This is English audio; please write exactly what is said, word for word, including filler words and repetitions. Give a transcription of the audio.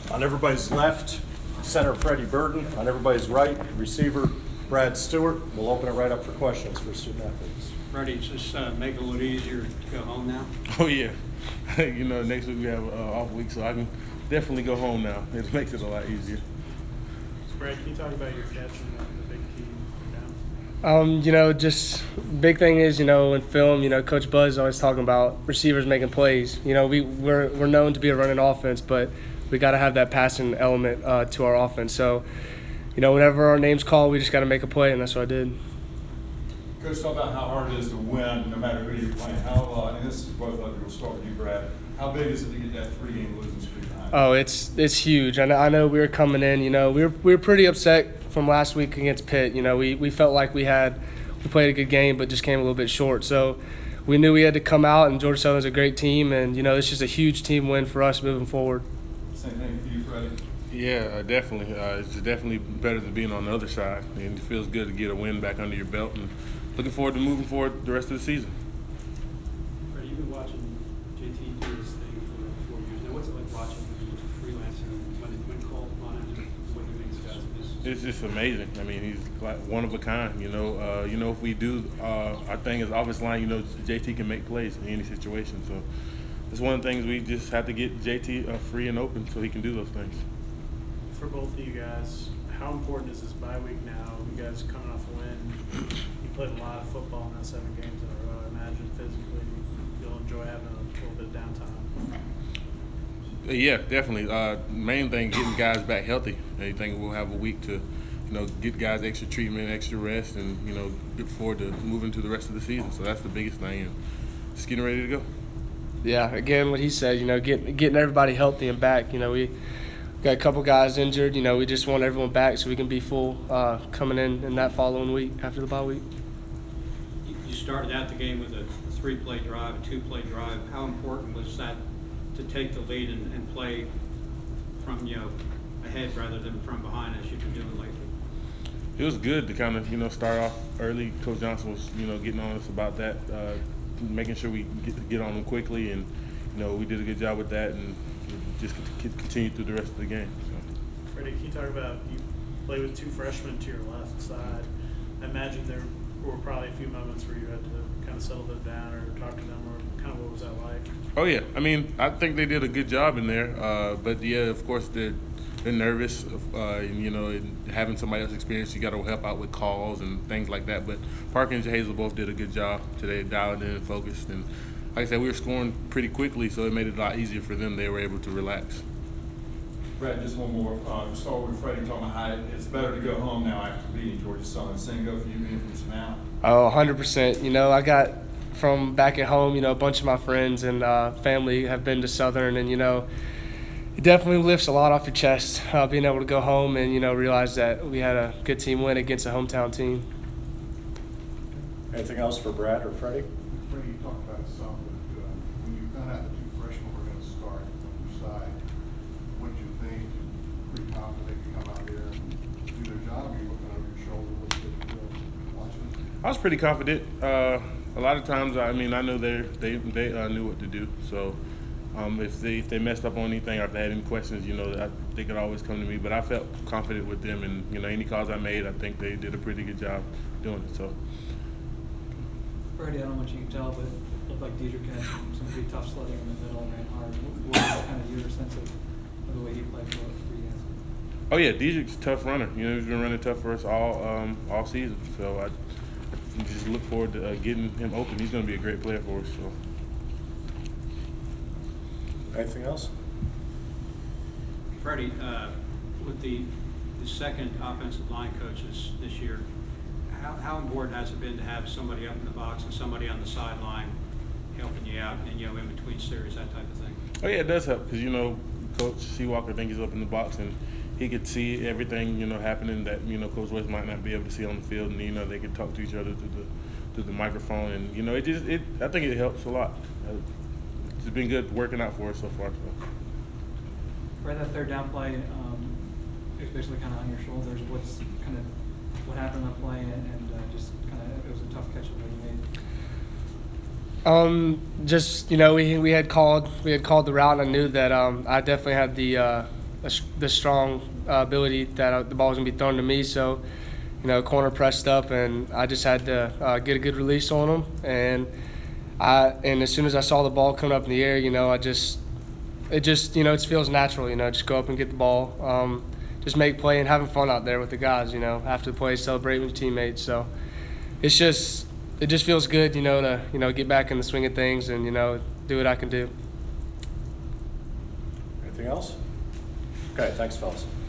On everybody's left, center Freddie Burton. On everybody's right, receiver Brad Stewart. We'll open it right up for questions for student athletes. Freddie, just uh, make it a little easier to go home now? Oh, yeah. You know, next week we have an uh, off week, so I can definitely go home now. It makes it a lot easier. So Brad, can you talk about your catch and the big key down? Um, you know, just big thing is, you know, in film, you know, Coach Buzz is always talking about receivers making plays. You know, we, we're, we're known to be a running offense, but we got to have that passing element uh, to our offense. So, you know, whenever our name's called, we just got to make a play, and that's what I did. Coach, talk about how hard it is to win no matter who you're playing. How, uh, and this is both of you, we'll start with you, Brad. How big is it to get that three-game losing streak behind you? Oh, it's it's huge. I know, I know we were coming in, you know, we were, we were pretty upset from last week against Pitt. You know, we, we felt like we had – we played a good game but just came a little bit short. So we knew we had to come out, and Georgia Southern's a great team, and, you know, it's just a huge team win for us moving forward. Same thing for you, Freddie. Yeah, uh, definitely. Uh, it's definitely better than being on the other side, and it feels good to get a win back under your belt. And looking forward to moving forward the rest of the season. Freddie, you've been watching J T do this thing for four years now. What's it like watching him as a freelancer when, when called upon and what he makes guys of It's just amazing. I mean, he's like one of a kind. You know, uh, you know, if we do uh, our thing as offensive line, you know, J T can make plays in any situation. So it's one of the things we just have to get J T uh, free and open so he can do those things. For both of you guys, how important is this bye week now? You guys coming off a win. You played a lot of football now, seven games in a row. I imagine physically you'll enjoy having a little bit of downtime. Yeah, definitely. Uh, main thing, getting guys back healthy. I think we'll have a week to, you know, get guys extra treatment, extra rest, and, you know, look forward to moving to the rest of the season. So that's the biggest thing, and just getting ready to go. Yeah, again, what he said, you know, getting getting everybody healthy and back. You know, we got a couple guys injured. You know, we just want everyone back so we can be full uh, coming in in that following week after the bye week. You started out the game with a three-play drive, a two-play drive. How important was that to take the lead and, and play from, you know, ahead rather than from behind as you've been doing lately? It was good to kind of, you know, start off early. Coach Johnson was, you know, getting on us about that, uh, making sure we get, get on them quickly, and, you know, we did a good job with that and just continue through the rest of the game. So. Freddie, can you talk about you play with two freshmen to your left side? I imagine there were probably a few moments where you had to kind of settle them down or talk to them, or kind of what was that like? Oh yeah, I mean, I think they did a good job in there. Uh, but yeah, of course they're they're nervous. Uh, and, you know, and having somebody else experience, you got to help out with calls and things like that. But Parker and Hazel both did a good job today, dialed in and focused. And like I said, we were scoring pretty quickly, so it made it a lot easier for them. They were able to relax. Brad, just one more. Uh, start with Freddie talking about how it's better to go home now after beating Georgia Southern. Same go for you being from Savannah. Oh, one hundred percent. You know, I got from back at home, you know, a bunch of my friends and uh, family have been to Southern, and, you know, it definitely lifts a lot off your chest, uh, being able to go home and, you know, realize that we had a good team win against a hometown team. Anything else for Brad or Freddie? Freddie, you talked about some, but uh, when you found out the two freshmen were going to start on your side, what did you think? Pretty confident they could come out there and do their job? Or you looking over your shoulder, looking at the field, watching them? I was pretty confident. Uh, a lot of times, I mean, I know they they they uh, knew what to do. So um, if they if they messed up on anything or if they had any questions, you know, I, they could always come to me. But I felt confident with them, and, you know, any calls I made, I think they did a pretty good job doing it. So. Freddie, I don't know what you can tell, but it looked like Diedrich had some, some pretty tough sledding in the middle and ran hard. What was kind of your sense of, of the way he played for, for you guys? Oh yeah, Diedrich's a tough runner. You know, he's been running tough for us all um, all season. So I, I just look forward to uh, getting him open. He's going to be a great player for us. So. Anything else? Freddie, uh, with the, the second offensive line coaches this year, how, how important has it been to have somebody up in the box and somebody on the sideline helping you out and, you know, in between series, that type of thing? Oh yeah, it does help because, you know, Coach Seawalker, I think he's up in the box and he could see everything, you know, happening that, you know, Coach West might not be able to see on the field, and, you know, they can talk to each other through the through the microphone, and, you know, it just it I think it helps a lot. It's been good working out for us so far. So. Right, that third down play, um, especially kind of on your shoulders. What's kind of what happened on that play, and, and uh, just kind of it was a tough catch that you made. Um, just, you know, we we had called we had called the route, and I knew that um, I definitely had the uh, a s the strong uh, ability that uh, the ball was gonna be thrown to me. So, you know, corner pressed up, and I just had to uh, get a good release on him. And I and as soon as I saw the ball coming up in the air, you know, I just it just you know it feels natural. You know, just go up and get the ball, um, just make play and having fun out there with the guys. You know, after the play, celebrate with teammates. So it's just it just feels good. You know, to you know get back in the swing of things and you know do what I can do. Anything else? Okay, thanks, fellas.